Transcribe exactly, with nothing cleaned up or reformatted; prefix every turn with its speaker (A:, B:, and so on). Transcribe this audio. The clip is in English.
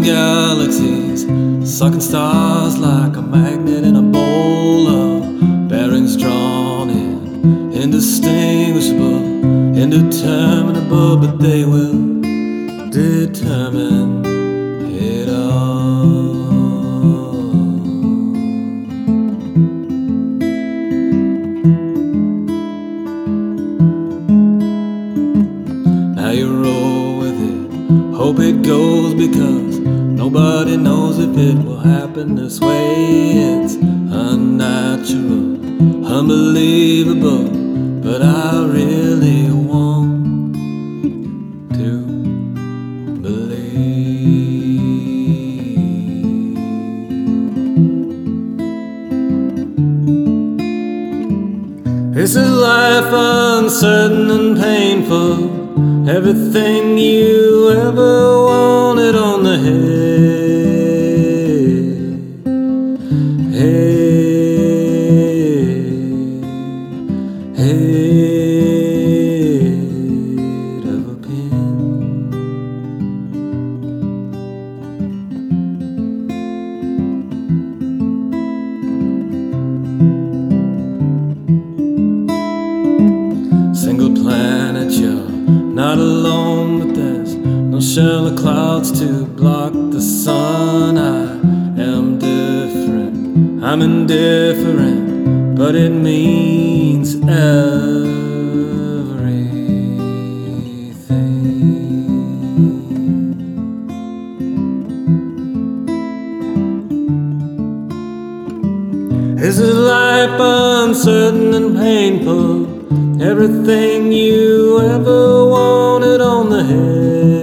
A: galaxies, sucking stars like a magnet in a bowl of bearings drawn in, indistinguishable, indeterminable, but they will determine it all. Now you roll with it, hope it goes, because nobody knows if it will happen this way. It's unnatural, unbelievable, but I really want to believe. This is life, uncertain and painful, everything you ever wanted on the head, head, head of a pin. Single planet, you're not alone, but there's no shell of clouds to block the sun. I am different, I'm indifferent, but it means everything. This is life, uncertain and painful, everything you ever wanted on the head.